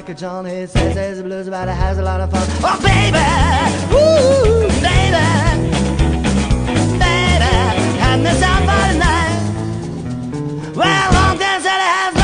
like a Johnny says the blues about it, has a lot of fun. Oh baby, ooh baby, baby, and the sound for the night. Well, long dance that it has